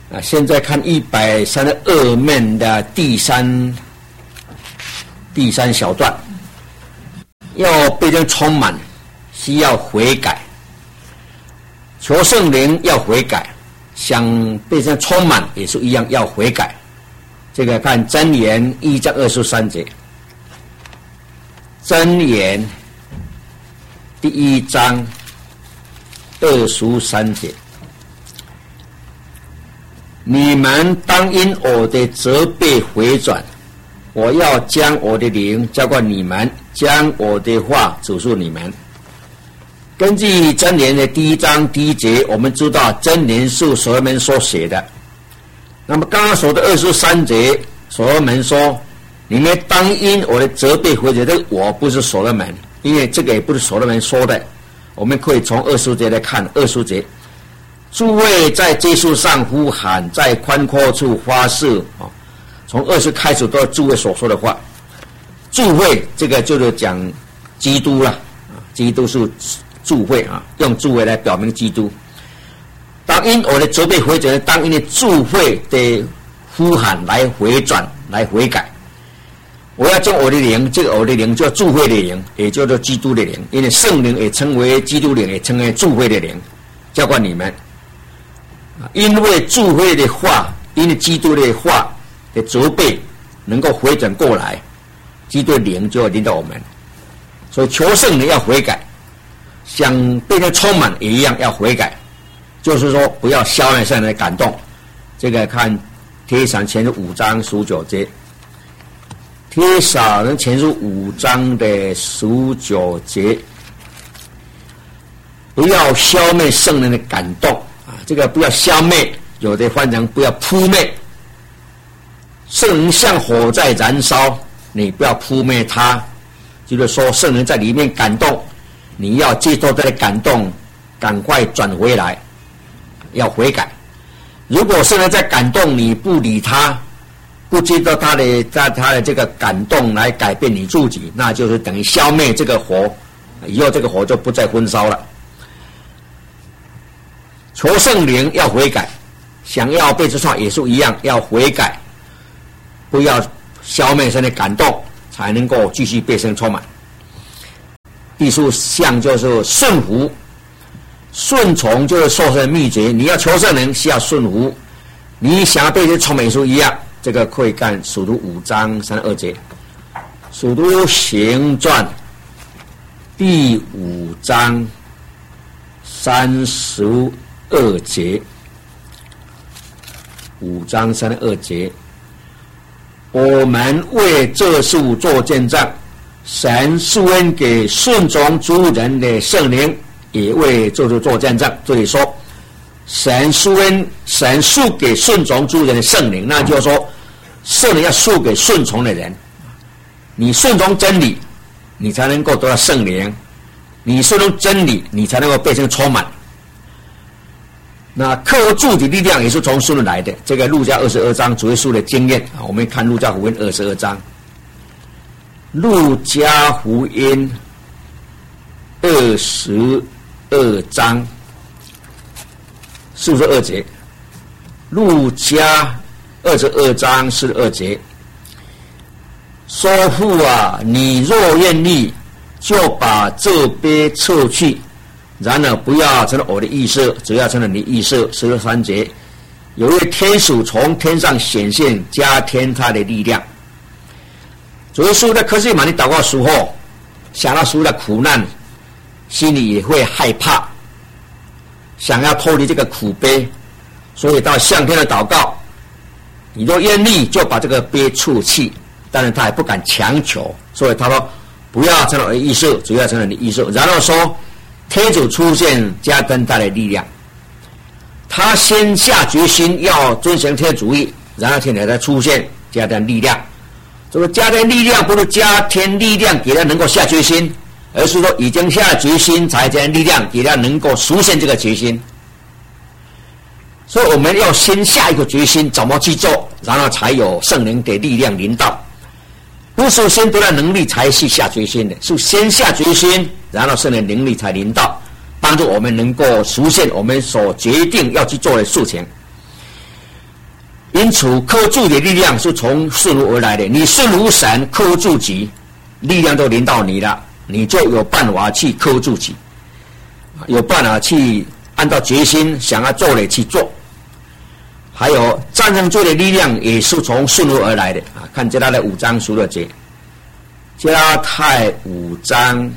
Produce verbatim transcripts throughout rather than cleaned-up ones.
啊，现在看一百三十二面的第三第三小段，要被人充满，需要悔改。求圣灵要悔改，想被人充满也是一样要悔改。这个看箴言一章二十三节，箴言第一章二十三节。你们当因我的责备回转，我要将我的灵交给你们，将我的话指示你们。根据箴言的第一章第一节，我们知道箴言是所罗门所写的。那么刚刚说的二十三节，所罗门说：“你们当因我的责备回转。”这个我不是所罗门，因为这个也不是所罗门说的。我们可以从二十节来看，二十节。诸位在街树上呼喊，在宽阔处发誓啊！从二十开始都是诸位所说的话。诸位这个就是讲基督了啊，基督是诸位啊，用诸位来表明基督。当因我的责备回转，当因的诸位的呼喊来回转，来悔改。我要将我的灵，这个我的灵叫诸位的灵，也叫做基督的灵，因为圣灵也称为基督灵，也称为诸位的灵，交给你们。因为诸位的话，因为基督的话的责备能够回转过来，基督的灵就要临到我们。所以求圣灵要悔改，想被人充满也一样要悔改，就是说不要消灭圣灵的感动。这个看帖撒罗尼迦前书五章十九节，帖撒罗尼迦前书五章的十九节，不要消灭圣灵的感动。这个不要消灭，有的翻成不要扑灭。圣灵像火在燃烧，你不要扑灭它。就是说，圣灵在里面感动，你要接受这个感动，赶快转回来，要悔改。如果圣灵在感动，你不理他，不接受他的他他的这个感动来改变你自己，那就是等于消灭这个火，以后这个火就不再焚烧了。求圣灵要悔改，想要被这创也是一样，要悔改，不要消灭神的感动，才能够继续被神充满。第四项就是顺服，顺从就是受神的秘诀。你要求圣灵需要顺服，你想要被神充满也是一样。这个可以看使徒五章三十二节，使徒行传第五章三十二节，五章三十二节，我们为这事做见证，神赐恩给顺从诸人的圣灵，也为这事做见证。这里说，神赐恩，神赐给顺从诸人的圣灵，那就是说，圣灵要赐给顺从的人。你顺从真理，你才能够得到圣灵；你顺从真理，你才能够被神充满。那克服主的力量也是从圣灵来的。这个路加二十二章主耶稣的经验啊，我们看路加福音二十二章。路加福音二十二章四十二节，路加二十二章四十二节，说父啊，你若愿意，就把这杯撤去。然而不要成了我的意思，只要成了你的意思。十二三节，有一位天使从天上显现，加添他的力量。主耶稣在客西马尼祷告的时候，想到属的苦难，心里也会害怕，想要脱离这个苦杯，所以到向天的祷告，你若愿意，就把这个杯撤去。但是他也不敢强求，所以他说不要成了我的意思，只要成了你的意思。然后说天主出现，加增他的力量。他先下决心要遵行天主义，然后天主才出现，加增力量。这个加添力量不是加添力量给他能够下决心，而是说已经下决心才加力量给他能够实现这个决心。所以我们要先下一个决心，怎么去做，然后才有圣灵的力量临到。不是先得到能力才去下决心的，是先下决心，然后圣灵能力才临到，帮助我们能够实现我们所决定要去做的事情。 因此克助的力量是从顺服而来的。你顺服神，克助己，力量都临到你了，你就有办法去克助己，有办法去按照决心想要做的去做。还有战胜罪的力量也是从顺服而来的啊！看加拉太五章十六节，加拉太五章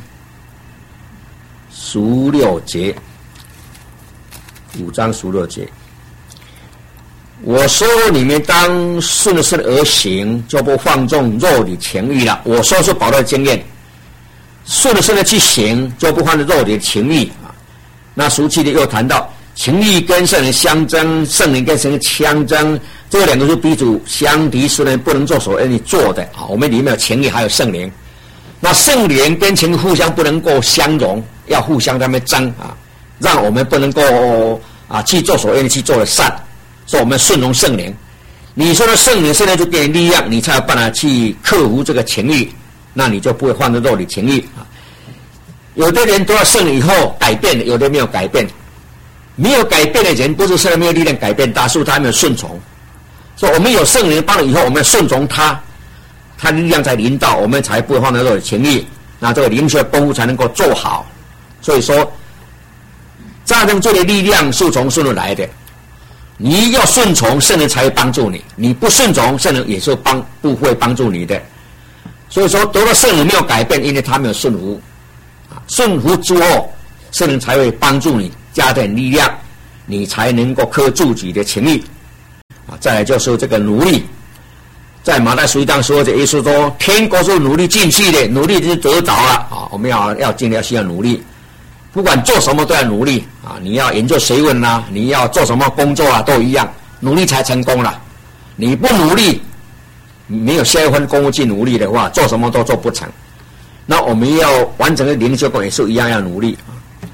十六节，五章十六节。我说你们当顺着神而行，就不放纵肉体情欲了。我说是保罗的经验，顺着神的去行，就不放纵肉体的情欲啊。那俗气的又谈到情欲跟圣灵相争，圣灵跟圣灵相争，这两个是彼此相敌，虽然不能做所谓你做的啊。我们里面有情欲，还有圣灵。那圣灵跟情欲互相不能够相容，要互相在那边争啊，让我们不能够啊去做所谓你去做的善。说我们顺从圣灵，你说的圣灵现在就给你力量，你才有办法去克服这个情欲，那你就不会放纵肉体情欲啊。有的人都要圣灵以后改变，有的没有改变。没有改变的人，不是圣灵没有力量改变，大数他没有顺从。所以我们有圣灵帮了以后，我们顺从他，他的力量才临到，我们才不会放纵肉体情欲，那这个灵修功夫才能够做好。所以说，战胜罪的力量是从顺从来的。你要顺从，圣灵才会帮助你；你不顺从，圣灵也是帮不会帮助你的。所以说，得到圣灵没有改变，因为他没有顺服。啊，顺服之后，圣灵才会帮助你，加点力量，你才能够克制自己的情欲。啊，再来就是这个努力，在马太十一章说的，耶稣说，天国是努力进去的，努力就是得着了。啊，我们要要尽量需要努力。不管做什么都要努力啊！你要研究学问啊，你要做什么工作啊，都一样，努力才成功了。你不努力，没有下一份功夫去努力的话，做什么都做不成。那我们要完成的灵修功也是一样，要努力啊，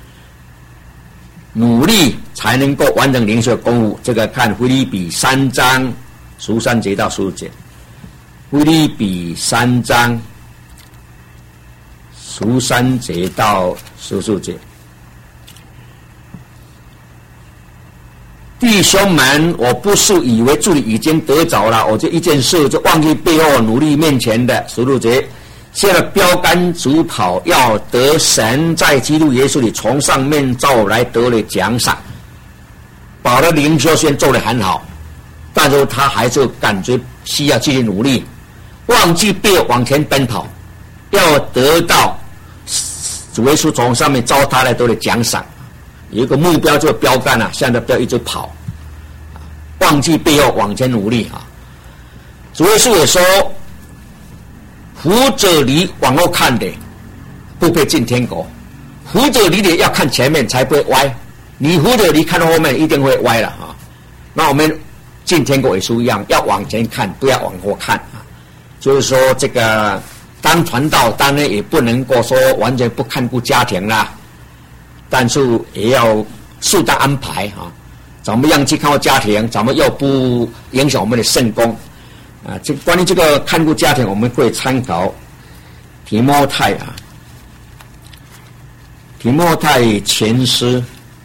努力才能够完成灵修功夫。这个看腓立比三章十三节到十五节，腓立比三章十三节到十四节。弟兄们，我不是以为自己已经得着了，我这一件事就忘记背后努力面前的。十六节，现在标杆直跑，要得神在基督耶稣里从上面召来得了奖赏。保罗灵修虽然做得很好，但是他还是感觉需要继续努力，忘记背后往前奔跑，要得到主耶稣从上面召他来得了奖赏。有一个目标，这个标杆啊，现在不要一直跑，忘记背后往前努力啊。主耶稣也说，扶着你往后看的，不会进天国；扶着你的要看前面，才不会歪。你扶着你看后面，一定会歪了啊。那我们进天国也是一样，要往前看，不要往后看啊。就是说，这个当传道，当然也不能够说完全不看顾家庭啦。但是也要适当安排啊，怎么样去看顾家庭，怎么又不影响我们的圣功啊？这关于这个看顾家庭，我们会参考提摩太啊，提摩太前书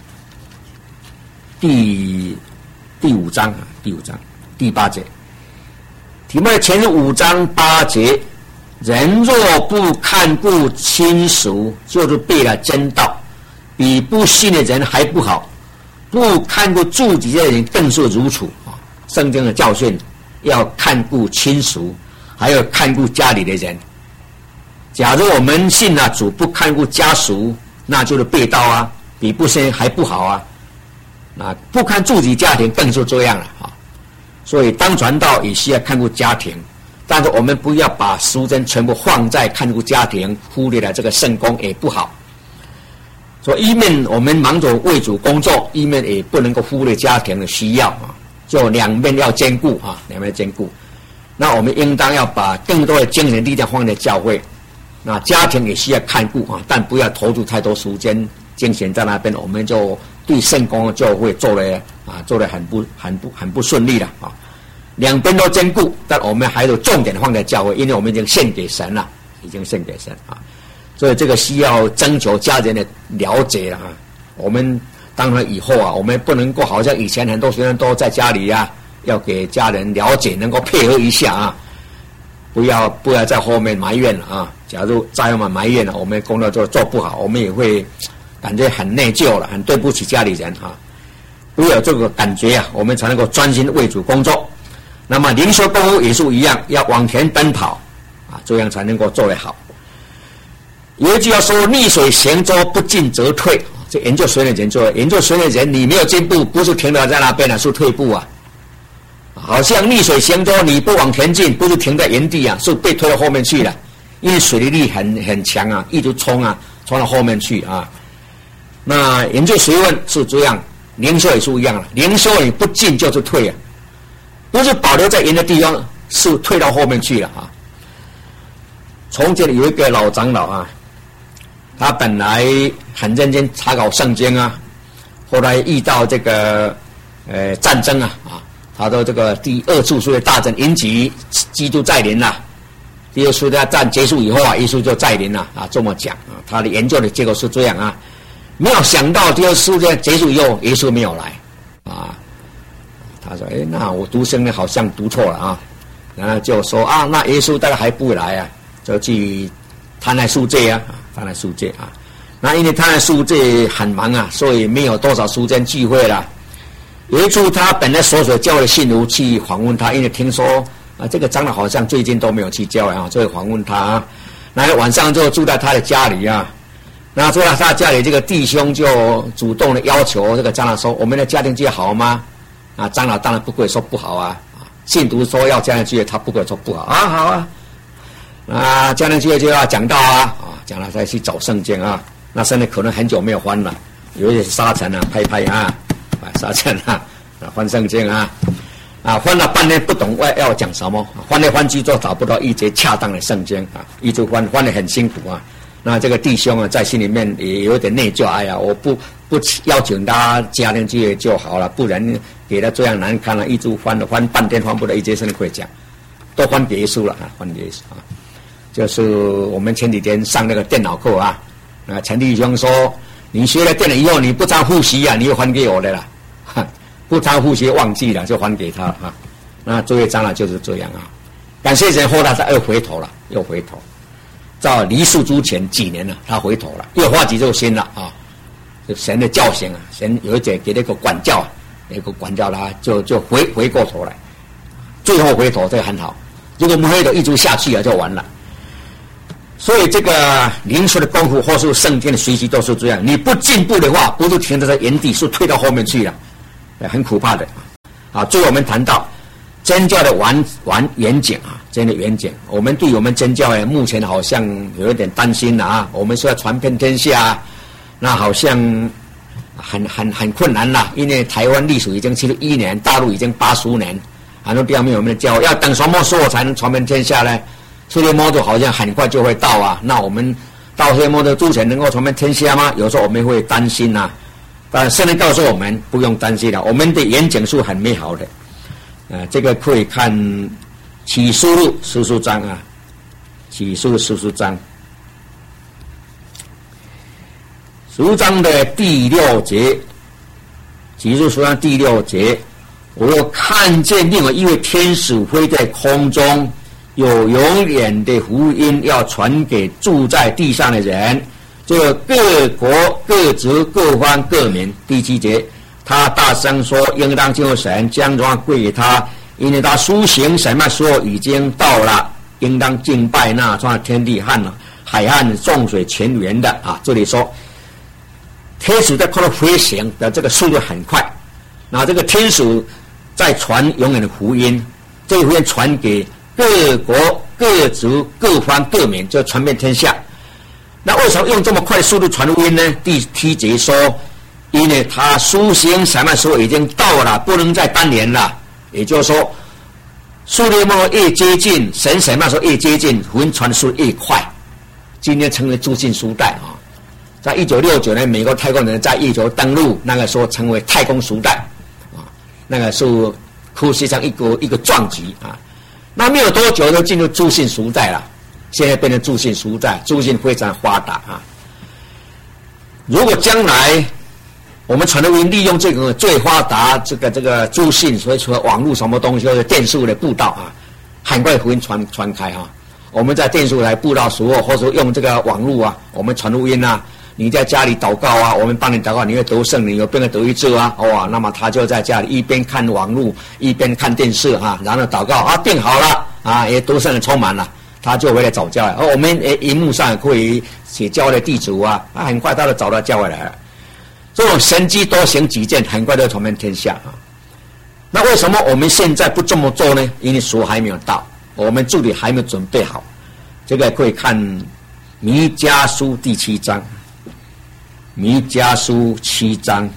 第第五章啊，第五章第八节，提摩太前书五章八节，人若不看顾亲属，就是背了真道。比不信的人还不好，不看顾自己的人更是如此啊！圣经的教训要看顾亲属，还要看顾家里的人。假如我们信了主，不看顾家属，那就是背道啊，比不信还不好啊！那不看自己家庭更是这样了啊！所以当传道也需要看顾家庭，但是我们不要把时间全部放在看顾家庭，忽略了这个圣功也不好。所以一面我们忙着为主工作，一面也不能够忽略家庭的需要啊，就两面要兼顾啊，两面兼顾。那我们应当要把更多的精神力量放在教会，那家庭也需要看顾啊，但不要投入太多时间精神在那边，我们就对圣工就会做了啊，做得很不很不很不顺利了啊。两边都兼顾，但我们还有重点放在教会，因为我们已经献给神了，已经献给神啊。所以这个需要征求家人的了解啊。我们当然以后啊，我们不能够好像以前很多学生都在家里啊， 要给家人了解，能够配合一下啊，不要不要在后面埋怨了啊。假如再要埋怨了，我们工作做做不好，我们也会感觉很内疚了，很对不起家里人啊。不要有这个感觉啊，我们才能够专心为主工作。那么灵修功夫也是一样，要往前奔跑啊，这样才能够做得好。有一句话说：“逆水行舟，不进则退。”这研究水的人做，研究水的人，你没有进步，不是停留在那边了，是退步啊。好像逆水行舟，你不往前进，不是停在原地啊，是被推到后面去了。因为水的力很很强啊，一直冲啊，冲到后面去啊。那研究学问是这样，灵修也是一样了。灵修你不进就是退啊，不是保留在原的地方，是退到后面去了啊。从前有一个老长老啊，他本来很认真查考圣经啊，后来遇到这个呃战争啊啊，他说这个第二次世界大战引起基督再临了。第二次世界大战结束以后啊，耶稣就再临了啊，这么讲啊，他的研究的结果是这样啊，没有想到第二次世界结束以后，耶稣没有来啊。他说：“哎，那我读圣经好像读错了啊。”然后就说啊，那耶稣大概还不会来啊，就去贪婪世界啊，贪婪世界啊。那因为贪婪世界很忙啊，所以没有多少时间聚会了。有一次他本来所属教会的信徒去访问他，因为听说啊，这个长老好像最近都没有去教会啊，就会访问他啊。然后晚上就住在他的家里啊。那住在他家里，这个弟兄就主动的要求这个长老说：“我们的家庭聚会好吗？”啊，长老当然不会说不好啊。信徒说要家庭聚会，他不会说不好啊，好啊。啊，家庭聚会就要讲到啊，啊，讲了再去找圣经啊。那现在可能很久没有翻了，有一些沙尘啊，拍拍啊，啊沙尘啊，啊翻圣经啊。啊，翻了半天不懂要要讲什么，翻来翻去就找不到一节恰当的圣经啊，一直翻翻得很辛苦啊。那这个弟兄啊，在心里面也有点内疚，哎呀，我不不邀请他家庭聚会就好了，不然给他这样难看了，一直翻了翻半天翻不到一节圣经可以讲，都翻别书了啊，翻别书啊。就是我们前几天上那个电脑课啊，啊陈弟兄说，你学了电脑以后，你不常复习啊，你又还给我的了。不常复习忘记了就还给他啊，那这位长老就是这样啊。感谢神，后来他又回头了，又回头，在离世之前几年了，他回头了，又发起这个心了啊。就神的教训啊，神有一点给那个管教啊，那个管教他就就回回过头来，最后回头这个很好。如果不回头一直下去啊，就完了。所以这个灵修的功夫或是圣经的学习都是这样，你不进步的话，不是停在原地，是退到后面去了。很可怕的啊！最后我们谈到真教的完完远景啊，真的远景。我们对我们真教目前好像有一点担心了啊。我们说要传遍天下，那好像很很很困难了，因为台湾历史已经七十一年，大陆已经八十年，很多地方没有我们的教，要等什么时候才能传遍天下呢？世界末日好像很快就会到啊。那我们到世界末日之前能够传遍天下吗？有时候我们会担心啊。但圣经告诉我们不用担心了，我们的远景是很美好的。呃，这个可以看启示录十四章啊，启示录十四章，十四章的第六节，启示录十四章第六节，我又看见另外一位天使飞在空中，有永远的福音要传给住在地上的人。这个各国各族各方各民。第七节，他大声说：“应当敬畏神，将荣耀归给他，因为他施行审判时候已经到了。应当敬拜那创天地和海岸众水泉源的啊！”这里说，天使在空中飞行的这个速度很快，那这个天使在传永远的福音，这个福音传给各国各族各方各民，就传遍天下。那为什么用这么快的速度传福音呢？第七节说，因为他施行审判时候已经到了，不能再单延了。也就是说，世界末日越接近，神审判时候越接近，福音传的速度越快。今天称为资讯时代啊，在一九六九年，美国太空人在月球登陆，那个时候称为太空时代啊，那个是科学上一个一个壮举啊。那没有多久就进入资讯时代了。现在变成资讯时代，资讯非常发达啊。如果将来我们传录音利用这个最发达这个这个资讯，所以除了网络什么东西，或者电视的布道啊，很快福音传传开啊。我们在电视台布道时候，或者用这个网络啊，我们传录音啊，你在家里祷告啊，我们帮你祷告，你会得圣灵，有变得得医治啊，哇，那么他就在家里一边看网络，一边看电视啊，然后祷告啊，病好了啊，也得圣灵充满了。他就回来找教会，而我们诶荧幕上可以写教会的地址啊，啊，很快他就找到教会来了。这种神迹多行几件，很快就传遍天下啊。那为什么我们现在不这么做呢？因为时候还没有到，我们自己还没有准备好。这个可以看弥迦书第七章，弥迦书七章，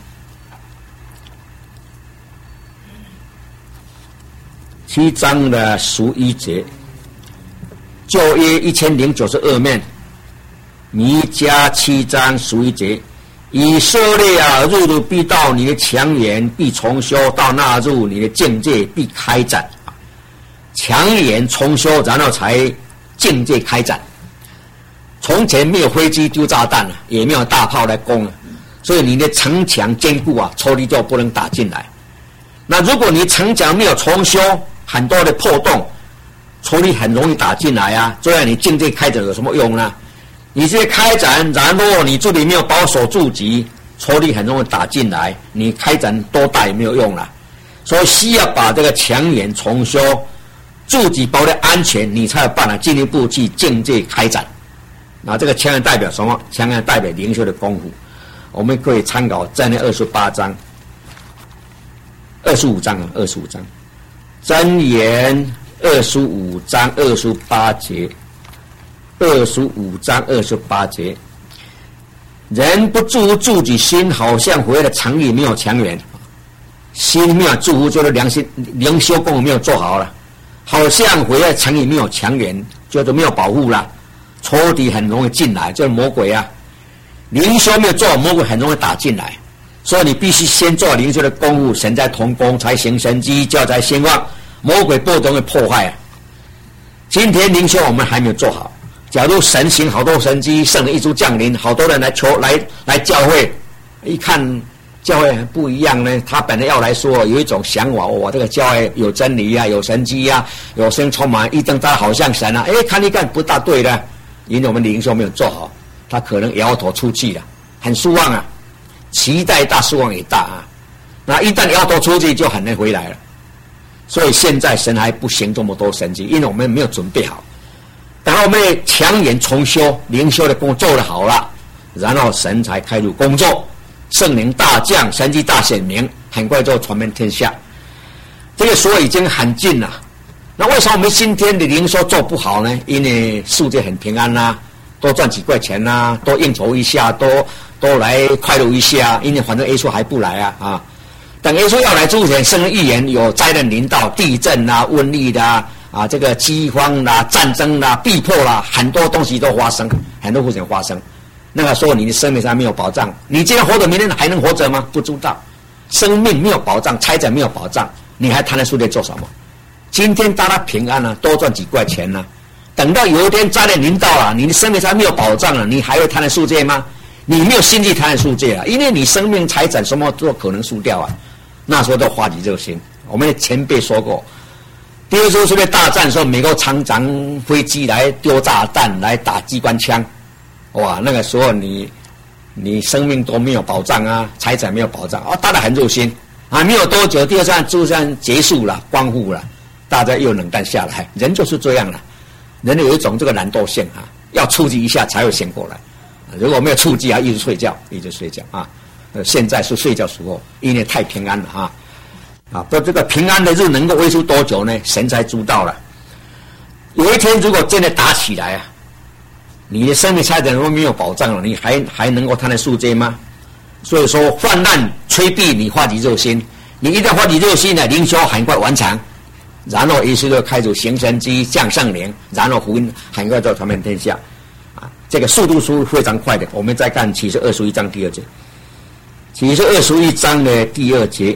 七章的十一节。旧约一千零九十二面，弥迦七章十一节，以色列啊，日子必到，你的强援必重修，到那日你的境界必开展。强援重修，然后才境界开展。从前没有飞机丢炸弹啊，也没有大炮来攻啊，所以你的城墙坚固啊，仇敌就不能打进来。那如果你城墙没有重修，很多的破洞，仇敌很容易打进来啊，这样你境界开展有什么用呢？你这开展，然后你这里没有保守住籍，仇敌很容易打进来，你开展多大也没有用了。所以需要把这个墙垣重修，住籍保的安全，你才有办法进一步去境界开展。那这个墙垣代表什么？墙垣代表灵修的功夫。我们可以参考箴言二十八章、二十五章啊，二十五章，箴言二十五章二十八节，二十五章二十八节，人不住自己心，好像回了城里没有墙垣，心没有住乎，就是良心灵修功夫没有做好了，好像回了城里没有墙垣，就是没有保护了，仇敌很容易进来，就是魔鬼啊，灵修没有做，魔鬼很容易打进来，所以你必须先做灵修的功夫，神在同工，才行神迹，教才兴旺。魔鬼不容易破坏啊！今天灵修我们还没有做好。假如神行好多神迹，圣灵一出降临，好多人来求来来教会，一看教会不一样呢，他本来要来说有一种想法，我、哦、这个教会有真理啊，有神迹啊，有神充满，一瞪他好像神啊，哎，看一看不大对的，因为我们灵修没有做好，他可能摇头出去了，很失望啊，期待大，失望也大啊。那一旦摇头出去，就很难回来了。所以现在神还不行这么多神迹，因为我们没有准备好。然后我们强颜重修，灵修的工作做得好了，然后神才开始工作，圣灵大降，神迹大显明，很快就传遍天下。这个时候已经很近了。那为什么我们今天的灵修做不好呢？因为世界很平安啦、啊，多赚几块钱啦、啊，多应酬一下，多多来快乐一下，因为反正耶稣还不来啊啊。等耶稣要来之前，圣经预言有灾难临到，地震啦、啊、瘟疫啦、啊、啊这个饥荒啦、啊、战争啦、啊、逼迫啦、啊，很多东西都发生，很多事情发生。那个时候你的生命上没有保障，你今天活着，明天还能活着吗？不知道。生命没有保障，财产没有保障，你还谈论世界做什么？今天大家平安了、啊，多赚几块钱呢、啊？等到有一天灾难临到了，你的生命上没有保障了，你还会谈论世界吗？你没有心去谈论世界啊，因为你生命、财产什么都可能输掉啊。那时候都花起热心，我们的前辈说过，第二次世界大战的时候，美国常常飞机来丢炸弹，来打机关枪，哇，那个时候你你生命都没有保障啊，财产没有保障啊，大家很热心啊，没有多久，第二战就这样结束了，光复了，大家又冷淡下来，人就是这样了，人有一种这个懒惰性啊，要刺激一下才会醒过来，如果没有刺激啊，一直睡觉，一直睡觉啊。呃，现在是睡觉时候，因为太平安了哈，啊，不，这个平安的日能够维持多久呢？神才知道了。有一天如果真的打起来啊，你的生命财产都没有保障了，你还还能够谈论世界吗？所以说，患难催逼你发起热心，你一旦发起热心呢，灵修很快完成，然后耶稣就开始行神迹、降圣灵，然后福音很快就传遍天下，啊，这个速度是非常快的。我们再看启示二十一章第二节。启示二十一章的第二节，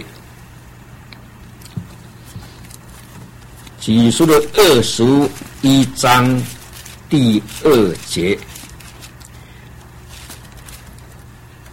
启示的二十一章第二节，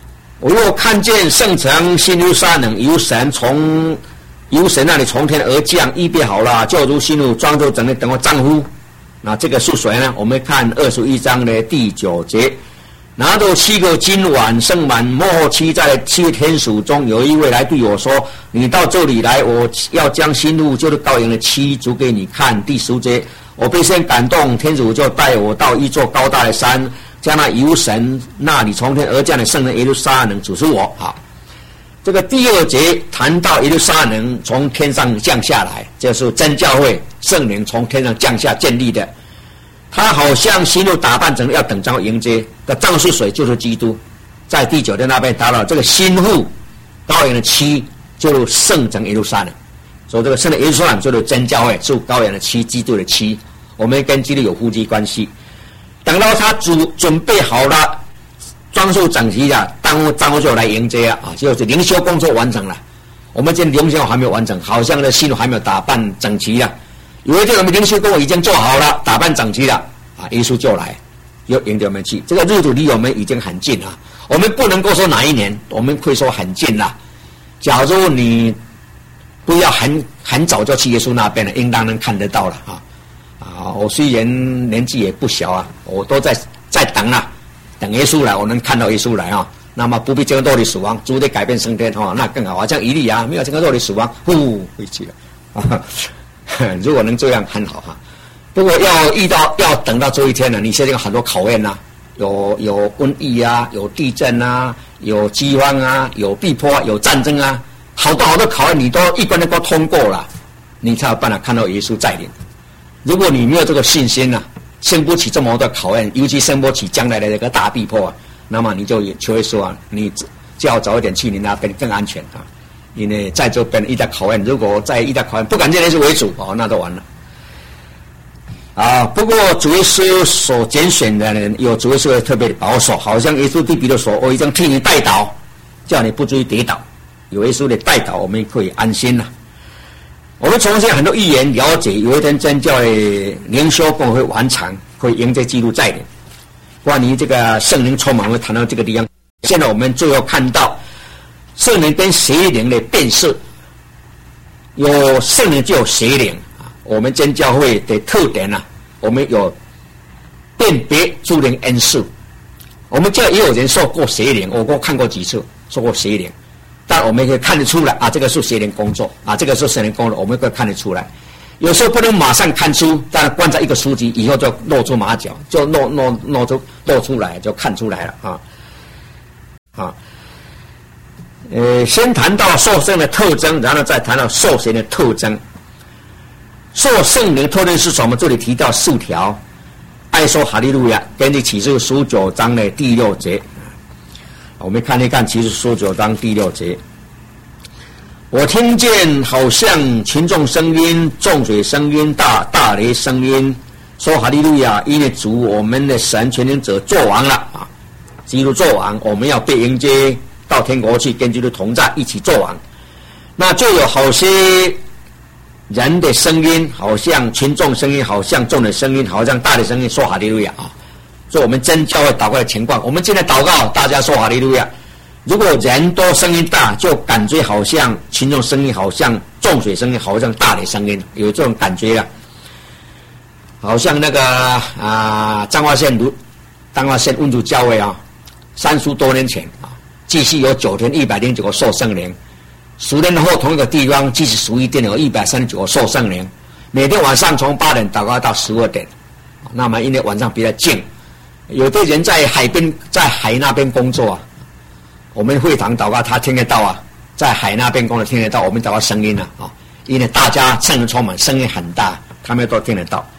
我又看见圣城新耶路撒冷由神从由神那里从天而降，预备好了，就如新妇装作整个等我丈夫。那这个是谁呢？我们看二十一章的第九节，拿着七个金碗盛满末后期，在七位天使中有一位来对我说：“你到这里来，我要将新妇就是羔羊的妻煮给你看。”第十节，我被神感动，天主就带我到一座高大的山，将那由神那里从天而降的圣人耶路撒冷指示我。好。这个第二节谈到耶路撒冷从天上降下来，这是真教会圣灵从天上降下建立的。他好像新妇打扮成要等着迎接的丈夫是谁？就是基督。在第九节那边谈到这个新妇羔羊的妻，就是圣城耶路撒冷。所以这个圣城耶路撒冷就是真教会，是羔羊的妻，基督的妻。我们跟基督有夫妻关系。等到他主准备好了，装束整齐了，当丈夫就来迎接啊，就是灵修工作完成了。我们这灵修还没有完成，好像这新妇还没有打扮整齐了。有一天我们灵修工作已经做好了，打扮整齐了啊，耶稣就来，又迎接我们去。这个日子离我们已经很近了，我们不能够说哪一年，我们会说很近了。假如你不要很很早就去耶稣那边了，应当能看得到了啊啊！我虽然年纪也不小啊，我都在在等啊。等耶稣来，我能看到耶稣来啊，那么不必经过肉体死亡，主得改变升天哈，那更好。好像以利亚没有经过肉体死亡，呼回去了啊。如果能这样很好哈。不过要遇到要等到这一天呢，你现在有很多考验呐、啊，有有瘟疫啊，有地震啊，有饥荒啊，有逼迫、啊，有战争啊，好多好多考验你都一关一关通过了，你才有办法看到耶稣再临。如果你没有这个信心呢、啊？生不起这么多考验，尤其生不起将来的这个大逼迫啊，那么你就求耶稣啊，你就要早一点去你那边更安全啊。因为在这边遇到考验，如果再遇到考验不敢认耶稣为主哦，那都完了啊。不过主耶稣所拣选的人，有主耶稣特别的保守，好像耶稣对彼得说：“我已经替你代祷，叫你不至于跌倒。”有耶稣的代祷，我们可以安心了。我们从现在很多预言了解，有一天真教的灵修工会完成，会迎接基督再临。关于这个圣灵充满，会谈到这个地方。现在我们最后看到圣灵跟邪灵的辨识，有圣灵就有邪灵啊。我们真教会的特点呢、啊，我们有辨别诸灵恩赐。我们教也有人受过邪灵，我过看过几次受过邪灵。但我们可以看得出来啊，这个是邪灵工作啊，这个是圣灵工作，我们可以看得出来。有时候不能马上看出，但观察一个书籍以后就露出马脚，就露露露出露出来，就看出来了啊啊。呃，先谈到受圣的特征，然后再谈到受邪的特征。受圣灵特征是什么？这里提到四条，爱说哈利路亚，根据启示十九章的第六节。我们看一看启示十九章第六节，我听见好像群众声音、众水声音、大大雷声音，说哈利路亚，因为主我们的神全能者作王了啊！基督作王，我们要被迎接到天国去，跟基督同在，一起作王。那就有好些人的声音，好像群众声音，好像众的声音，好像大的声音，说哈利路亚啊！所以我们真教会祷告的情况，我们现在祷告，大家说哈利路亚。如果人多声音大，就感觉好像群众声音，好像众水声音，好像大的声音，有这种感觉了。好像那个啊，彰化县如彰化县温主教会啊，三十多年前啊，继续有九天一百零九个受圣灵，十年后同一个地方继续十一天有一百三十九个受圣灵，每天晚上从八点祷告到十二点，那么因为晚上比较静。有的人在海边，在海那边工作啊，我们会堂祷告，他听得到啊，在海那边工作听得到，我们祷告声音啊，啊，因为大家圣灵充满，声音很大，他们都听得到。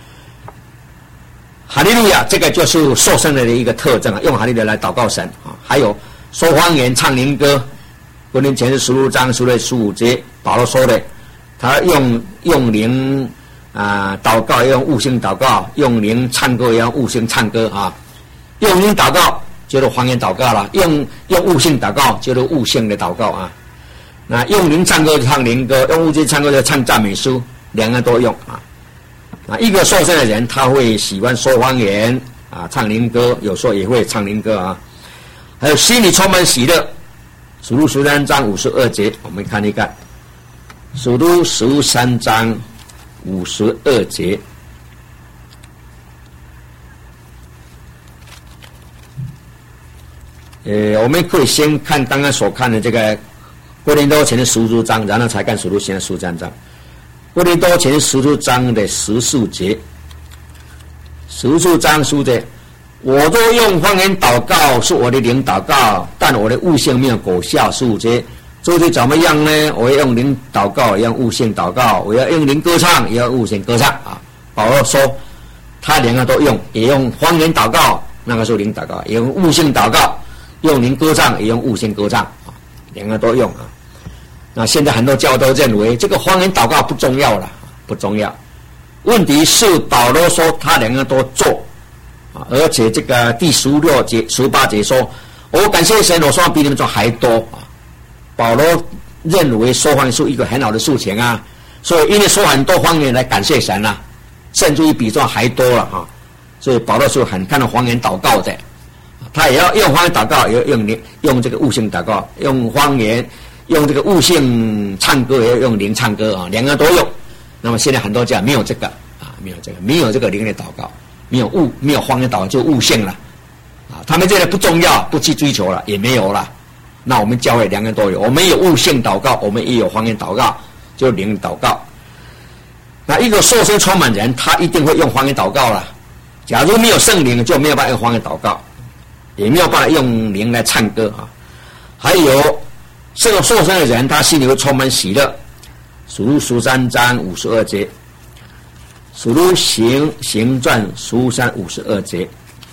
哈利路亚，这个就是受圣灵的一个特征啊，用哈利路亚来祷告神啊。还有说方言、唱灵歌，哥林前书十六章十六十五节，保罗说的，他用用灵。啊，祷告要用悟性祷告，用灵唱歌要用悟性唱歌啊。用灵祷告就是方言祷告了，用用悟性祷告就是悟性的祷告啊。那用灵唱歌就唱灵歌，用悟性唱歌就唱赞美书，两个都用啊。啊，一个受圣的人他会喜欢说方言啊，唱灵歌，有时候也会唱灵歌啊。 还有心里充满喜乐。属路十三章五十二节，我们看一看。属路十三章五十二节。呃，我们可以先看刚刚所看的这个哥林多前的十五章，然后才看属路前的十三章。哥林多前十五章的十四节，十五章十节，我若用方言祷告，是我的灵祷告，但我的悟性没有果效。十五节，这就怎么样呢？我要用灵祷告，也要悟性祷告；我要用灵歌唱，也要悟性歌唱啊。保罗说，他两个都用，也用方言祷告，那个时候灵祷告，也用悟性祷告。用灵歌唱，也用悟性歌唱啊，两个都用啊。那现在很多教都认为这个方言祷告不重要了，不重要。问题是保罗说他两个都做啊，而且这个第十六节、十八节说，我感谢神，我说比你们做还多啊。保罗认为说方言是一个很好的事情啊，所以因为说很多方言来感谢神啊，甚至于比这还多了啊。所以保罗是很看到方言祷告的。他也要用方言祷告，也要用用这个悟性祷告，用方言，用这个悟性唱歌，也要用灵唱歌啊，两个都用。那么现在很多家没有这个啊，没有这个，没有这个灵的祷告，没有悟，没有方言祷告，就悟性了啊。他们这个不重要，不去追求了，也没有了。那我们教会两个都有，我们有悟性祷告，我们也有方言祷告，就灵祷告。那一个受圣充满人，他一定会用方言祷告了。假如没有圣灵，就没有办法用方言祷告。也没有办法用灵来唱歌啊！还有这个受生的人，他心里会充满喜乐。属路十三章五十二节，属路行行传十三五十二节，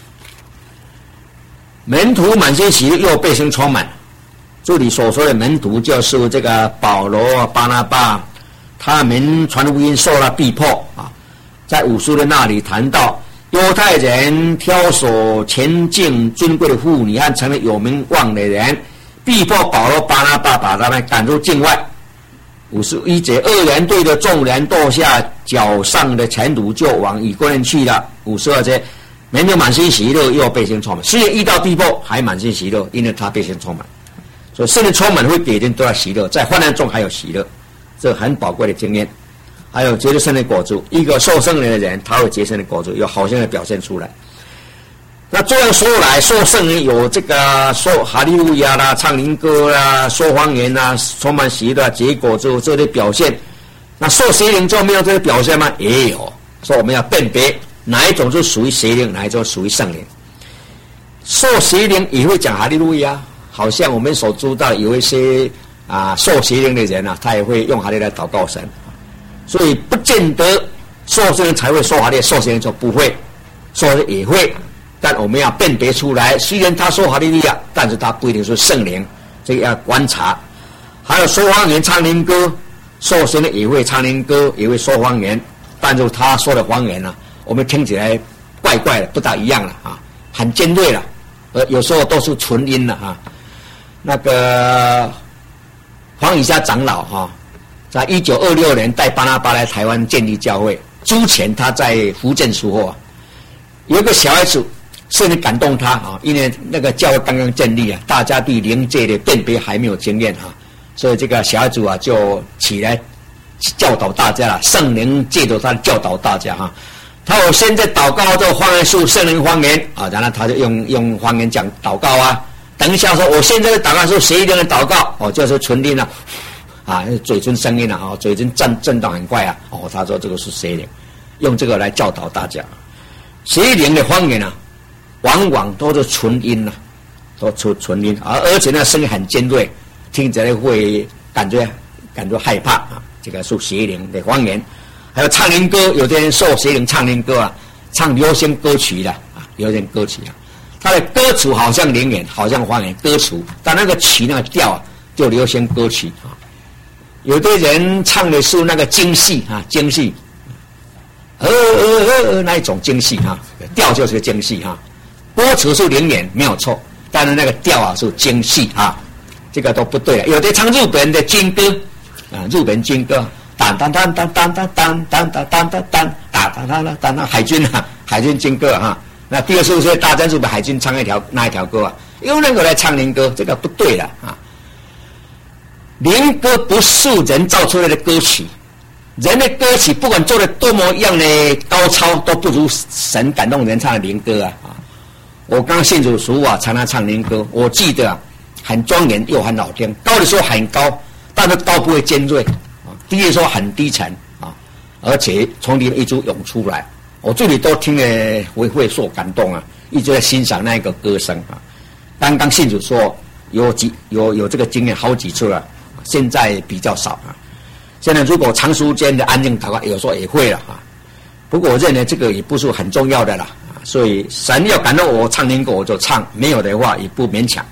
门徒满心喜乐，又被圣充满。这里所说的门徒，就是这个保罗、巴拿巴，他们传福音受了逼迫啊，在五书的那里谈到。犹太人挑选前进尊贵的妇女和成了有名望的人，逼迫保罗、巴拿巴，把他们赶出境外。五十一节，二人对着众人跺下脚上的尘土，就往以哥念去了。五十二节，门徒满心喜乐，又被圣充满。虽然遇到逼迫，还满心喜乐，因为他被圣充满。所以圣灵充满会给人都要喜乐，在患难中还有喜乐，这很宝贵的经验。还有结出圣灵的果子，一个受圣灵的人，他会结圣灵的果子，有好像的表现出来。那这样说来，受圣灵有这个说哈利路亚啦、唱灵歌啦、说方言啦、充满喜乐、结果子这些表现。那受邪灵之后没有这些表现吗？也有。所以我们要辨别哪一种是属于邪灵，哪一种属于圣灵。受邪灵也会讲哈利路亚，好像我们所知道有一些啊受邪灵的人啊，他也会用哈利路亚祷告神。所以不见得受圣灵才会说哈利路亚，受邪灵就不会，受的也会，但我们要辨别出来。虽然他说哈利路亚，但是他不一定是圣灵，这个要观察。还有说方言、唱灵歌，受圣灵也会唱灵歌，也会说方言，但是他说的方言呢、啊，我们听起来怪怪的，不大一样了啊，很尖锐了，而有时候都是纯音了啊。那个黄以夏长老哈、啊。在一九二六年带巴拿巴来台湾建立教会之前，他在福建时候啊，有一个小孩子甚至感动他啊，因为那个教会刚刚建立啊，大家对灵界的辨别还没有经验啊，所以这个小孩子啊就起来教导大家了，圣灵借着他教导大家哈。他我现在祷告这个方言是圣灵方言啊，然后他就用用方言讲祷告啊。等一下说我现在的祷告是谁人的祷告哦，就是纯灵啊。啊，嘴唇声音啊，哦，嘴唇震震荡很快啊，哦，他说这个是邪灵，用这个来教导大家。邪灵的方言啊，往往都是纯音呐、啊，都出纯音，而而且呢声音很尖锐，听起来会感觉感觉害怕啊。这个是邪灵的方言。还有唱灵歌，有的人受邪灵唱灵歌啊，唱流行歌曲的啊，流行歌曲啊，他的歌词好像灵言，好像方言歌词，但那个曲那个调啊，就流行歌曲啊。有的人唱的是那个京戏啊，京戏，呃呃呃那一种京戏哈，调就是京戏哈，歌词是灵言没有错，但是那个调啊是京戏啊，这个都不对了。有的唱日本的军歌啊，日本军歌，当当当当当当当当当当当当当当当当海军啊，海军军歌哈。那第二次是大战日本海军唱一条那一条歌啊， 用那个来唱灵歌，这个不对了啊！灵歌不是人造出来的歌曲，人的歌曲不管做的多么样的高超，都不如神感动人唱的灵歌啊！啊，我刚信主时啊，常常唱灵歌，我记得啊，很庄严又很好听，高的时候很高，但是高不会尖锐啊，低的时候很低沉啊，而且从里面一直涌出来，我这里都听了会会受感动啊，一直在欣赏那一个歌声啊。刚刚信主说有几有有这个经验好几次了，现在比较少啊。现在如果长时间的安静祷告，有时候也会了啊。不过我认为这个也不是很重要的啦啊，所以神要感动我唱灵歌我就唱，没有的话也不勉强。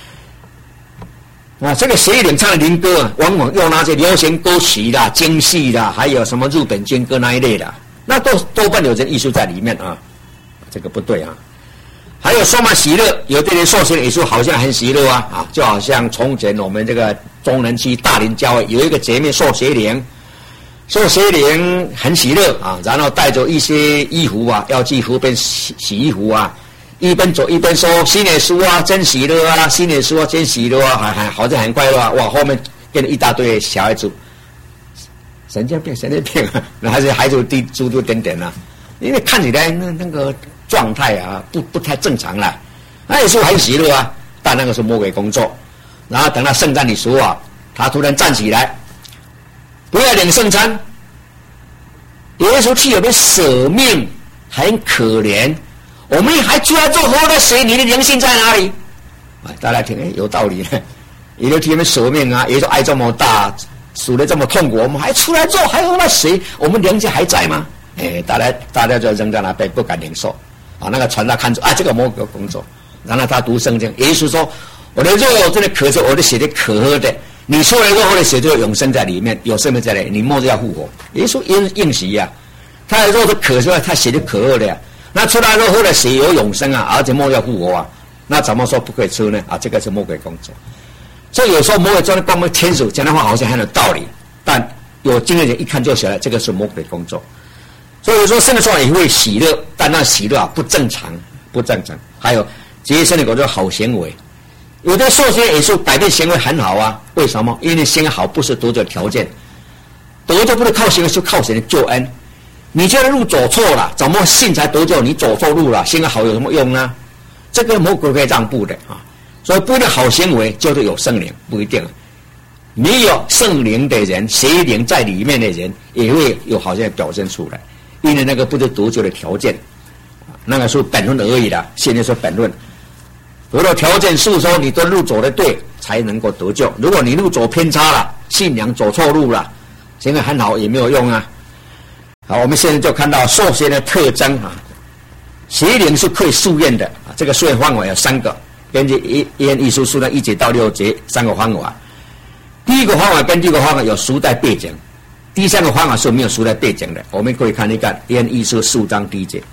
啊，这个邪灵唱的灵歌，往往用那些流行歌曲啦、京戏啦，还有什么日本军歌那一类的，那都多半有这艺术在里面啊，这个不对啊。还有说嘛喜乐，有的人受洗也是好像很喜乐啊啊，就好像从前我们这个中南区大林教会有一个姐妹受邪灵，受邪灵很喜乐啊，然后带着一些衣服啊，要去湖边洗洗衣服啊，一边走一边说新耶稣啊，真喜乐啊，新耶稣啊，真喜乐啊，还还好像很快乐啊，哇，后面跟了一大堆小孩子，神经病，神经病啊，那还是孩子滴嘟嘟点点啊，因为看起来那那个状态啊，不不太正常了。那耶稣很喜乐啊，但那个是魔鬼工作。然后等到圣诞的时候啊，他突然站起来，不要领圣餐。耶稣替我们舍命，很可怜。我们还出来做活的水，你的灵性在哪里？啊，大家听，哎，有道理呢。耶稣替我们舍命啊，耶稣爱这么大，死得这么痛苦，我们还出来做，还活的水，我们灵性还在吗？哎，大家大家就扔在那边，不敢领受。啊，那个传道看出啊，这个魔鬼工作，然后他读圣经，耶稣说：“我的肉真的可吃，我的血的可喝的。你出来肉后的血就有永生在里面，有生命在里面，你末日要复活。”耶稣应应许呀，他的肉是可吃，他血的可喝的呀。那出来肉后的血有永生啊，而且末日要复活啊，那怎么说不可以吃呢？啊，这个是魔鬼工作。所以有时候魔鬼做的帮忙天使讲的话好像很有道理，但有经验人一看就晓得这个是魔鬼工作。所以说，生的时候也会喜乐，但那喜乐啊不正常，不正常。还有这些生的狗叫好行为，有的受洗也是改变行为很好啊。为什么？因为行为好不是得救条件，得救不是靠行为，是靠神的救恩。你这条路走错了，怎么信才得救？你走错路了，行为好有什么用呢？这个魔鬼可以让步的啊。所以不一定好行为就是有圣灵，不一定。没有圣灵的人，邪灵在里面的人，也会有好像表现出来。因为那个不是得救的条件，那个是本论而已的。现在说本论，得到条件是说你的路走得对，才能够得救。如果你路走偏差了，信仰走错路了，现在很好也没有用啊。好，我们现在就看到受洗的特征啊，邪灵是可以诉愿的啊。这个诉愿方法有三个，根据约翰一书书的一节到六节三个方法。第一个方法跟第二个方法有时代背景。第三个方法是没有时代背景的，我们可以看一看约翰一书四章第一节。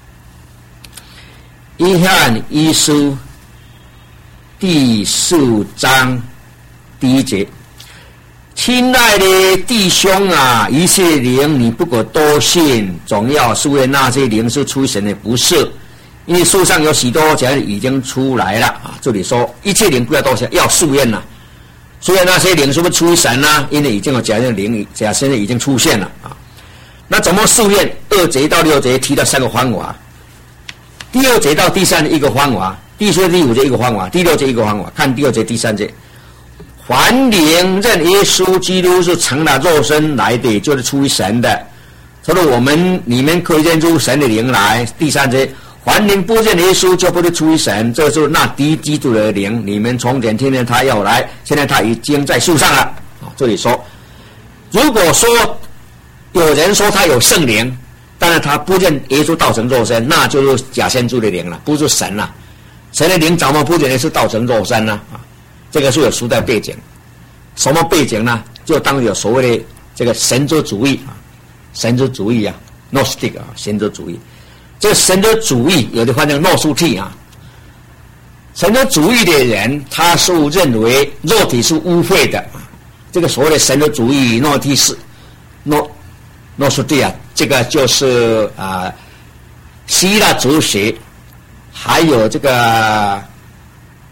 约翰一书第四章第一节，亲爱的弟兄啊，一切灵你不可多信，总要诉愿那些灵是出神的，不是。因为书上有许多假已经出来了啊，这里说一切灵不要多信，要诉愿呐。所以那些灵是不是出神呢、啊？因为已经有假的灵，假现在已经出现了啊。那怎么诉愿？二节到六节提到三个方法，第二节到第三节一个方法，第四、第五节一个方法，第六节一个方法。看第二节、第三节，凡灵认耶稣基督是成了肉身来的，就是出于神的。所以我们你们可以认出神的灵来。第三节。凡灵不认耶稣，就不是出于神，这就是那敌基督的灵。你们从前听见他要来，现在他已经在树上了。啊，这里说，如果说有人说他有圣灵，但是他不认耶稣道成肉身，那就是假先知的灵了，不是神了。神的灵怎么不认耶稣道成肉身呢？啊，这个是有时代背景。什么背景呢？就当有所谓的这个神之主义啊，神之主义啊 ，Gnostic 啊，神之主义。这个神的主义有的翻成诺苏替啊，神的主义的人，他是认为肉体是污秽的啊。这个所谓的神的主义诺替是诺诺苏替啊，这个就是啊希腊哲学，还有这个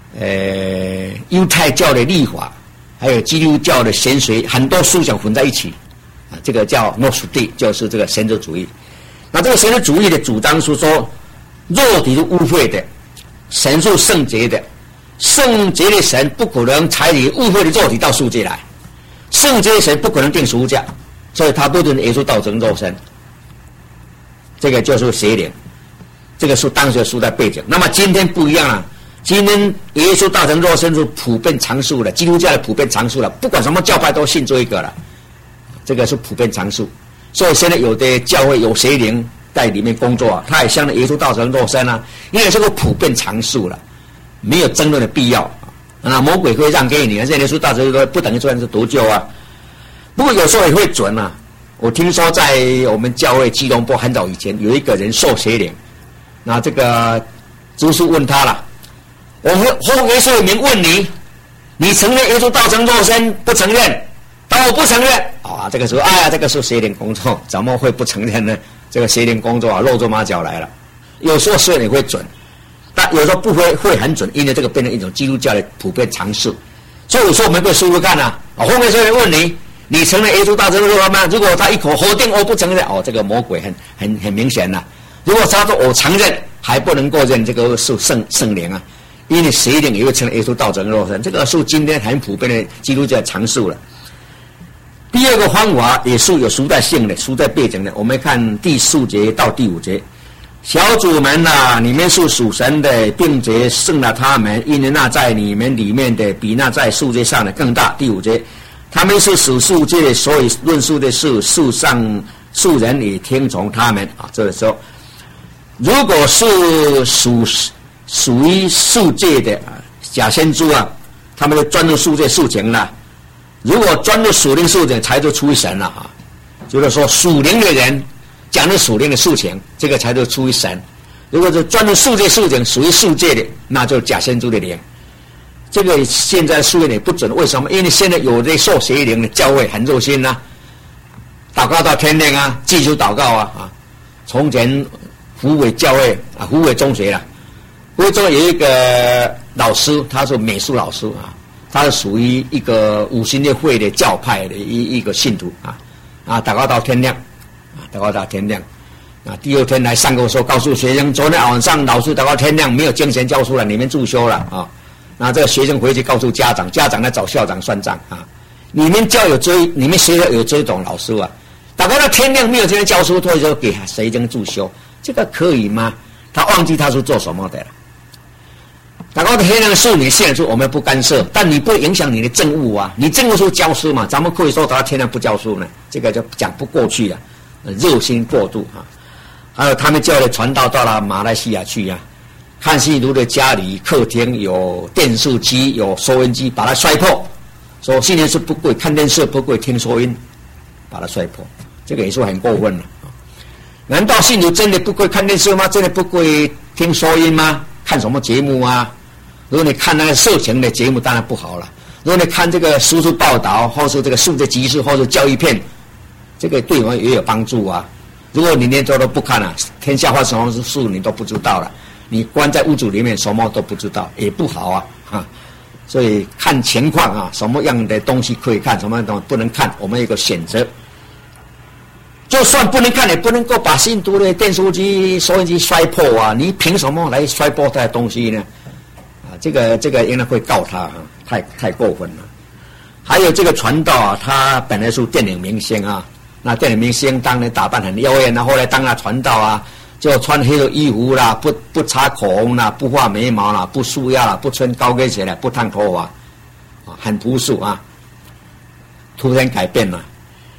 呃犹太教的律法，还有基督教的神学，很多思想混在一起啊，这个叫诺斯底，就是这个神职主义。那这个神职主义的主张是说，肉体是污秽的，神是圣洁的，圣洁的神不可能采你污秽的肉体到世界来，圣洁的神不可能定十字架，所以他不准耶稣道成肉身。这个就是邪灵，这个是当时的时代背景。那么今天不一样了，今天耶稣道成肉身是普遍常数的，基督教的普遍常数了，不管什么教派都信这一个了，这个是普遍常数。所以现在有的教会有邪灵在里面工作啊，他也向着耶稣道成肉身啊，因为这个普遍常数了，没有争论的必要。那魔鬼会让给你，现在耶稣道成肉身不等于说是得救啊。不过有时候也会准啊。我听说在我们教会基隆坡很早以前有一个人受邪灵，那这个主事问他了，我奉耶稣的名问你，你承认耶稣道成肉身不承认？但我不承认啊！这个时候，哎呀，这个是邪灵工作，怎么会不承认呢？这个邪灵工作啊，露出马脚来了。有时候虽然也会准，但有时候不会会很准，因为这个变成一种基督教的普遍常识。所以有时候我们可以试试看啊。啊，奉耶稣的问你，你承认耶稣道成肉身吗？如果他一口否定我不承认，哦，这个魔鬼很很很明显了。如果他说我承认，还不能够认这个是圣圣灵啊，因为邪灵也会承认耶稣道成肉身，这个是今天很普遍的基督教常识了。第二个方法也是有时代性的、时代背景的。我们看第四节到第五节，小子们啊，你们是属神的，并且胜了他们，因为那在你们里面的比那在世界上的更大。第五节，他们是属世界的，所以论述的是世上世人也听从他们啊。这个时候，如果是属属于世界的啊假先知啊，他们就专注世界事情了。如果专注属灵事情，才就出于神了啊！就是说，属灵的人讲的属灵的事情，这个才就出于神。如果是专注世界事情，属于世界的，那就是假先知的灵。这个现在数也不准，为什么？因为现在有的受邪灵的教会很热心呐、啊，祷告到天亮啊，继续祷告啊啊！从前湖北教会啊，湖北中学了，湖北中学有一个老师，他是美术老师啊。他是属于一个五旬节会的教派的一一个信徒啊啊，祷告到天亮啊，祷告到天亮啊。第二天来上课的时候，告诉学生，昨天晚上老师祷告天亮，没有精神教书了，你们注修了啊。那这个学生回去告诉家长，家长来找校长算账啊。你们教有这，你们学校有这种老师啊，祷告到天亮没有精神教书，所以说给学生注修，这个可以吗？他忘记他是做什么的了。祷告的天亮是你现出，我们不干涉，但你不影响你的政务啊！你政务是教书嘛，咱们可以说祷告天亮不教书呢？这个就讲不过去了，热心过度啊！还有他们教的传道到了马来西亚去啊，汉信徒的家里客厅有电视机、有收音机，把它摔破，说信念是不贵，看电视不贵，听收音，把它摔破，这个也是很过分了。难道信徒真的不会看电视吗？真的不会听收音吗？看什么节目啊？如果你看那个色情的节目，当然不好了。如果你看这个时事报道，或是这个世界局势，或是教育片，这个对我们也有帮助啊。如果你连这都不看了，天下发生什么事你都不知道了，你关在屋子里面什么都不知道，也不好啊啊！所以看情况啊，什么样的东西可以看，什么样的东西不能看，我们有一个选择。就算不能看，也不能够把信徒的电视机、收音机摔破啊！你凭什么来摔破他的东西呢？啊，这个这个应该会告他啊，太太过分了。还有这个传道啊，他本来是电影明星啊，那电影明星当然打扮很妖艳啊，后来当了传道啊，就穿黑的衣服啦，不不擦口红啦，不画眉毛啦，不梳牙啦，不穿高跟鞋啦，不烫头发，啊，很朴素啊，突然改变了。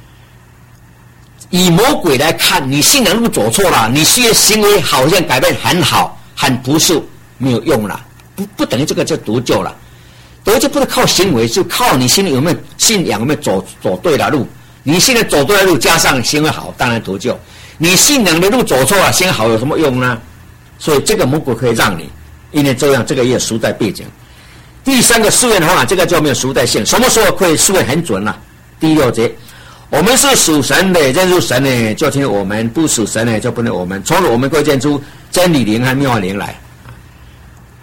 以魔鬼来看，你信仰路走错了，你现在行为好像改变很好，很朴素，没有用了，不不等于这个就得救了。得救不是靠行为，就靠你心里有没有信仰，有没有走走对了路。你现在走对了路，加上行为好，当然得救。你信仰的路走错了，行为好有什么用呢？所以这个魔鬼可以让你，因为这样这个也有时代背景。第三个试验的话，这个就没有时代性，什么时候可以试验很准了、啊？第六节。我们是属神的，认识神的就听我们；不属神的就不能我们。从此我们可以见出真理灵和妙灵来。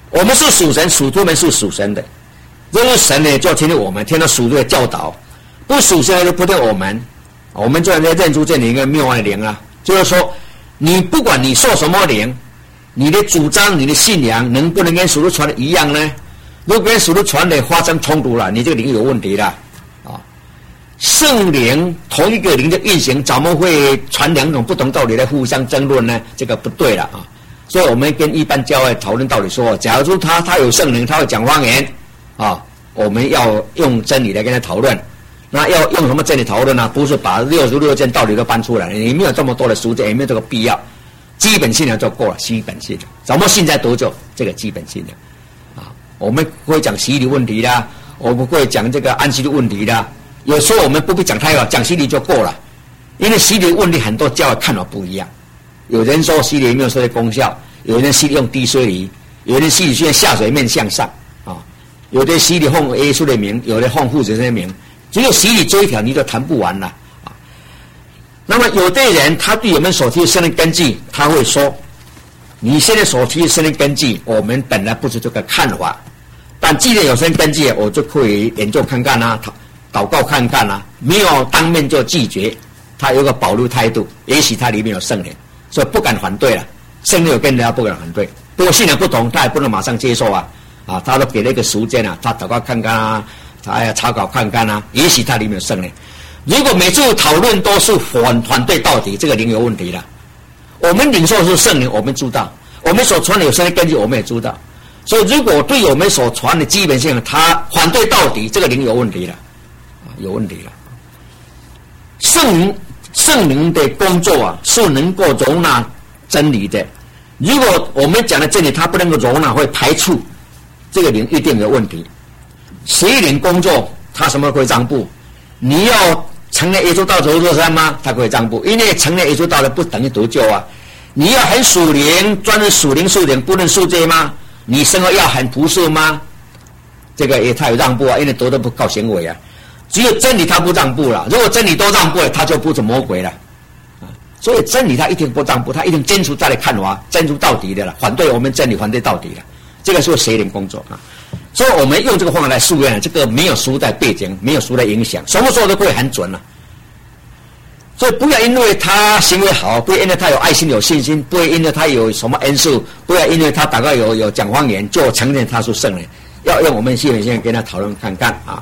我们是属神，属徒们是属神的。若是神呢，就听听我们，听到属徒的教导；不属神的就不听我们。我们就在认出这里一个谬妄的灵啊，就是说，你不管你受什么灵，你的主张、你的信仰能不能跟属徒传的一样呢？如果跟属徒传的发生冲突了，你这个灵有问题了啊！圣灵同一个灵的运行，怎么会传两种不同道理来互相争论呢？这个不对了啊！所以我们跟一般教会讨论道理说，假如说他他有圣灵，他会讲方言啊，我们要用真理来跟他讨论。那要用什么真理讨论呢？不是把六十六件道理都搬出来，你没有这么多的书，也没有这个必要。基本信仰就够了，基本信仰怎么信才得救？这个基本信仰啊，我们会讲洗礼问题啦，我们会讲这个安息的问题啦。有时候我们不必讲太多，讲洗礼就够了，因为洗礼问题很多教会看法不一样。有人说洗礼没有说的功效，有人洗礼用滴水仪，有人洗礼需要下水面向上啊，有的洗礼奉耶稣的名，有的奉父子的名。只有洗礼这一条你就谈不完了啊。那么有的人他对我们所提的圣灵根基，他会说，你现在所提的圣灵根基，我们本来不是这个看法，但既然有圣灵根基，我就可以研究看看啊，祷告看看啊，没有当面就拒绝，他有个保留态度，也许他里面有圣灵，所以不敢反对了。圣灵有跟人家不敢反对，不过信仰不同，他也不能马上接受啊啊，他都给了一个时间啊，他祷告看看啊。他要查考看看啊，也许他里面有圣灵。如果每次讨论都是反反对到底，这个灵有问题了。我们领受是圣灵，我们知道；我们所传的有圣灵根据，我们也知道。所以，如果对我们所传的基本性，他反对到底，这个灵有问题了，啊，有问题了。圣灵圣灵的工作啊，是能够容纳真理的。如果我们讲的真理，它不能够容纳，会排除，这个灵一定有问题。邪灵工作，他什么会让步？你要承认耶稣道成肉身吗？他可以让步，因为承认耶稣道的不等于得救啊。你要很属灵，专门属灵属灵，不能恕罪吗？你生活要很朴素吗？这个也他有让步啊，因为得的不靠行为啊。只有真理他不让步了，如果真理都让步了，他就不是魔鬼了啊。所以真理他一定不让步，他一定坚持他的看法，坚持到底的了，反对我们真理，反对到底了。这个是邪灵工作啊。所以我们用这个方法来溯源，这个没有时代背景，没有时代影响，什么时候都会很准了、啊。所以不要因为他行为好，不要因为他有爱心、有信心，不要因为他有什么恩赐，不要因为他大概有有讲方言就承认他是圣人。要用我们基本性跟他讨论看看啊。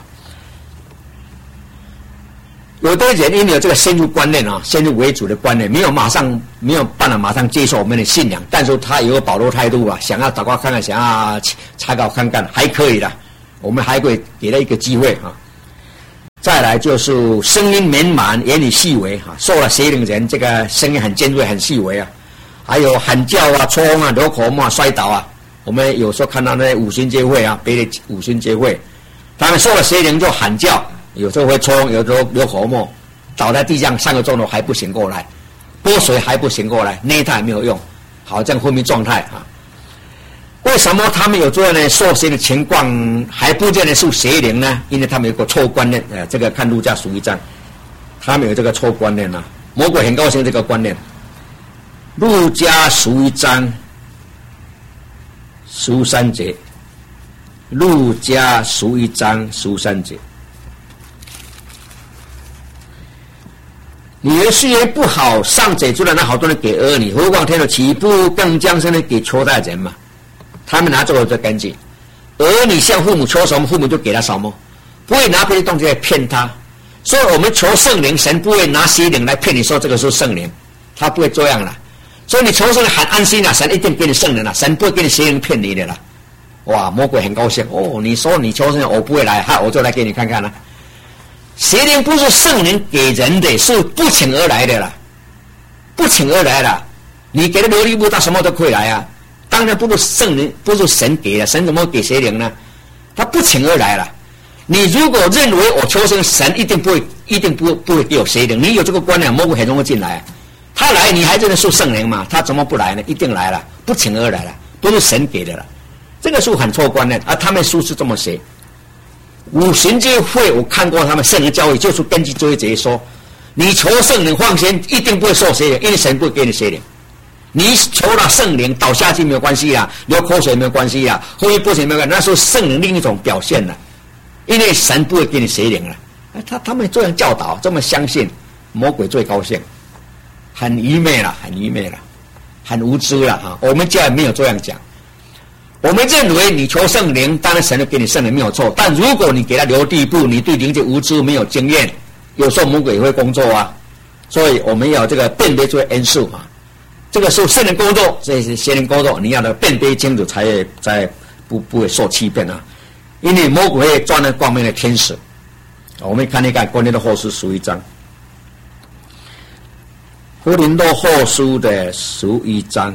有的人因为有这个先入观念啊，先入为主的观念，没有马上没有办法马上接受我们的信仰，但是他有个保留态度啊，想要祷告看看，想要查考看看，还可以的，我们还会给他一个机会啊。再来就是声音绵满，言语细微啊，受了邪灵人，这个声音很尖锐、很细微啊，还有喊叫啊、抽啊、流口沫、摔倒啊。我们有时候看到那五旬节会啊，别的五旬节会，他们受了邪灵就喊叫。有时候会冲，有时候流口沫，倒在地上三个钟头还不醒过来，拨水还不醒过来，内态没有用，好像昏迷状态啊。为什么他们有这样的受邪的情况还不见得是邪灵呢？因为他们有个错观念，呃，这个看路加十一章，他们有这个错观念啊。魔鬼很高兴这个观念。路加十一章十三节，路加十一章十三节。你的事业不好，上者就让那好多人给儿女，何况天主岂不更将生的给求他人嘛？他们拿这个做根据，儿女向父母求什么，父母就给他什么，不会拿别的东西来骗他。所以我们求圣灵，神不会拿邪灵来骗你说这个是圣灵，他不会这样了。所以你求圣灵很安心了，神一定给你圣灵了，神不会给你邪灵骗你的了。哇，魔鬼很高兴哦，你说你求圣灵，我不会来，哈，我就来给你看看了。邪灵不是圣灵给人的，是不请而来的啦，不请而来了。你给他琉璃布，他什么都可以来啊。当然不是圣灵，不是神给的，神怎么给邪灵呢？他不请而来了。你如果认为我求圣，神一定不会，一定不不会给我邪灵。你有这个观念，魔鬼很容易进来。他来，你还认为是圣灵嘛？他怎么不来呢？一定来了，不请而来了，不是神给的了。这个是很错观念，而他们书是这么写。五旬节会我看过他们圣灵教会，就是根据这一节说，你求圣灵放心，一定不会受邪灵，因为神不会给你邪灵。 你求了圣灵倒下去没有关系啊，流口水没有关系啊，呼吸不行没有关系，那时候圣灵另一种表现了，因为神不会给你邪灵了。他他们这样教导，这么相信，魔鬼最高兴，很愚昧了，很愚昧了，很无知了啊！我们教也没有这样讲。我们认为你求圣灵，当然神会给你圣灵没有错，但如果你给他留地步，你对灵界无知没有经验，有时候魔鬼也会工作啊。所以我们要这个辨别出因素啊。这个时候圣灵工作，这是邪灵工作，你要的辨别清楚，才会才不不会受欺骗啊。因为魔鬼会钻了光明的天使。我们看一看哥林多后书十一章，哥林多后书的十一章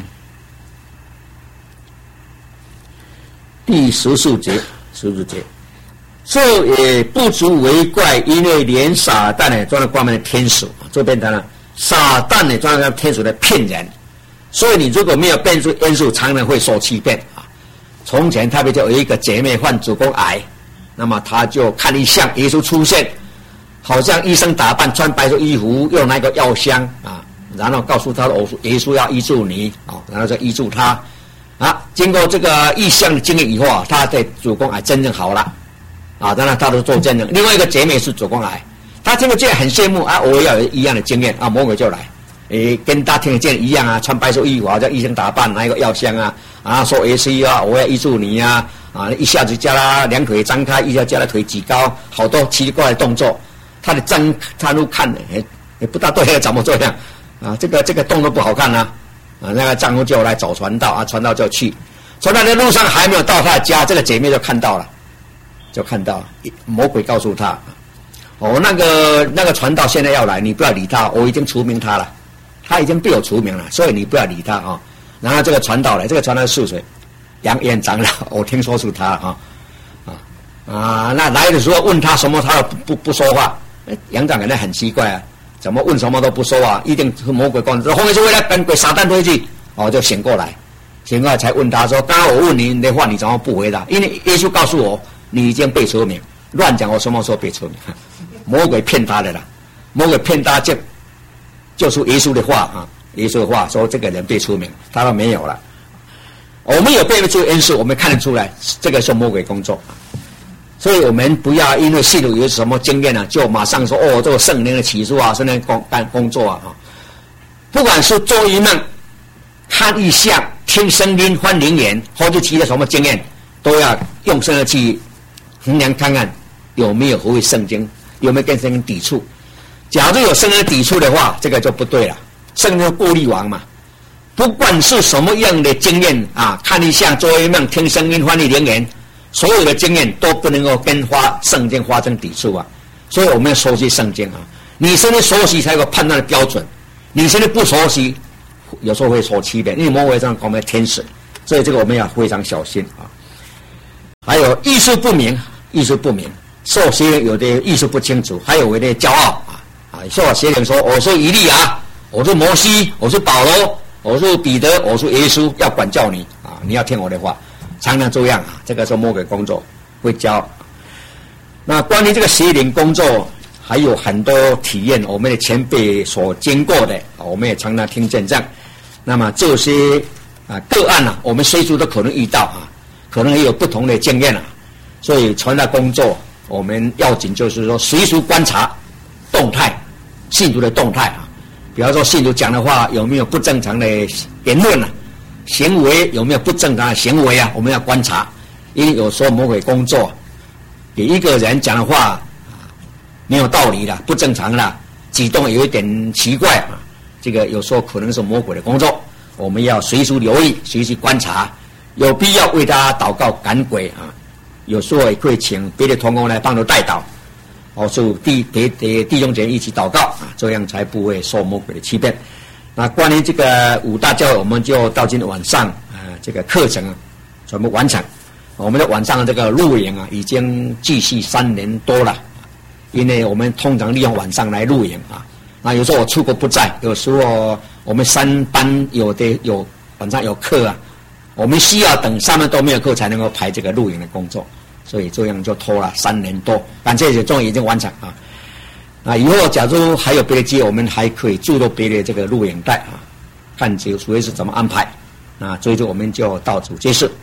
第十四节，十四节，这也不足为怪，因为连撒旦也钻了光明的天使。这边当然，撒旦也钻了天使来骗人，所以你如果没有辨出因素，常常会受欺骗啊。从前特别就有一个姐妹患子宫癌。那么他就看一项耶稣出现，好像医生打扮，穿白色衣服，用那个药箱啊，然后告诉他我耶稣要医治你啊，然后就医治他啊。经过这个异象的经历以后啊，他的子宫癌真正好了啊，当然他都做见证。另外一个姐妹是子宫癌，他听得见很羡慕啊，我也要有一样的经验啊，魔鬼就来，诶，跟他听得见一样啊，穿白色衣服，好像医生打扮，拿一个药箱啊，啊，说耶稣啊，我要医治你啊。啊！一下子叫他两腿张开，一下叫他腿举高，好多奇怪的动作。他的张他都看，也也不大对，怎么这样啊？这个这个动作不好看啊！啊，那个丈夫就来找传道啊，传道就去。传道的路上还没有到他的家，这个姐妹就看到了，就看到了魔鬼告诉他：哦，那个那个传道现在要来，你不要理他，我已经除名他了，他已经被我除名了，所以你不要理他啊。然后这个传道来，这个传道是谁？杨院长老，我听说是他啊，啊啊！那来的时候问他什么，他不不不说话。杨长可能很奇怪啊，怎么问什么都不说啊？一定是魔鬼干的，后面是为了跟鬼撒旦推去，哦，就醒过来，醒过来才问他说：“刚刚我问你的话，你怎么不回答？因为耶稣告诉我，你已经被除名，乱讲，我什么时候被除名？魔鬼骗他的啦，魔鬼骗他就就是耶稣的话啊，耶稣的话说这个人被除名，他说没有了。”我们有辨别出因素，我们看得出来，这个是魔鬼工作，所以我们不要因为信徒有什么经验呢、啊，就马上说哦，这个圣灵的启示啊，圣灵工干工作啊，不管是做异梦、看异象、听声音、翻灵言，或者其他什么经验，都要用圣灵去衡量看看有没有合乎圣经，有没有跟圣经抵触。假如有圣灵抵触的话，这个就不对了。圣灵过滤王嘛。不管是什么样的经验啊，看异象、做异梦、听声音、翻译灵言，所有的经验都不能够跟发圣经发生抵触啊。所以我们要熟悉圣经啊。你现在熟悉才有个判断的标准，你现在不熟悉，有时候会受欺骗，因为魔鬼上讲的天使，所以这个我们要非常小心啊。还有意识不明，意识不明，受邪灵有的意识不清楚，还有有的骄傲啊啊，受邪灵说我是以利亚，我是摩西，我是保罗。我是彼得，我是耶稣，要管教你啊！你要听我的话，常常这样啊。这个是魔鬼工作，会教。那关于这个邪灵工作，还有很多体验，我们的前辈所经过的，我们也常常听见证。那么这些啊个案啊，我们随时都可能遇到啊，可能也有不同的经验啊。所以传道工作，我们要紧就是说，随时观察动态，信徒的动态啊。比方说信徒讲的话有没有不正常的言论啊，行为有没有不正常的行为啊，我们要观察。因为有时候魔鬼工作，给一个人讲的话没有道理的，不正常的举动有一点奇怪啊，这个有时候可能是魔鬼的工作，我们要随时留意，随时观察，有必要为他祷告赶鬼啊。有时候也可以请别的同工来帮助代祷。哦，就弟弟弟弟兄姐妹一起祷告啊，这样才不会受魔鬼的欺骗。那关于这个五大教会，我们就到今天晚上啊，这个课程啊全部完成。我们的晚上的这个录影啊，已经继续三年多了。因为我们通常利用晚上来录影啊。那有时候我出国不在，有时候我们三班有的有晚上有课啊，我们需要等三班都没有课才能够排这个录影的工作。所以这样就拖了三年多，但这些终于已经完成啊！啊，以后假如还有别的机会，我们还可以注入别的这个录影带啊， 看主主耶稣怎么安排。那所以就我们就到此结束。